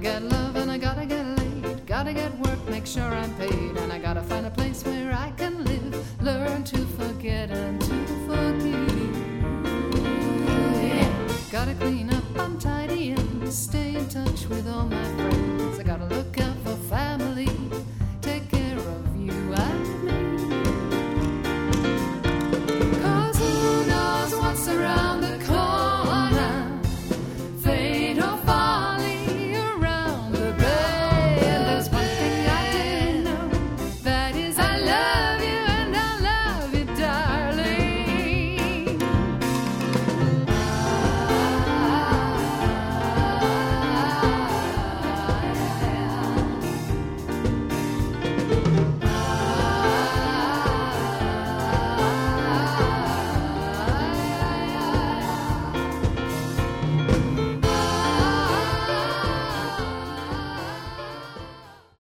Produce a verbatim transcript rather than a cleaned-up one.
get love and I gotta get laid. Gotta get work, make sure I'm paid. And I gotta find a place where I can live. Learn to forget and to forgive. Yeah. Gotta clean